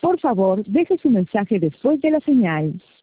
Por favor, deje su mensaje después de la señal.